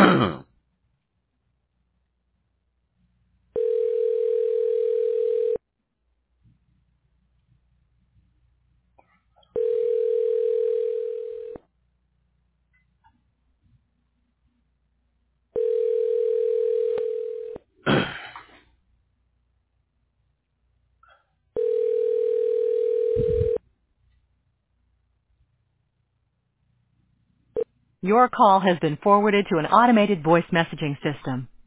Your call has been forwarded to an automated voice messaging system.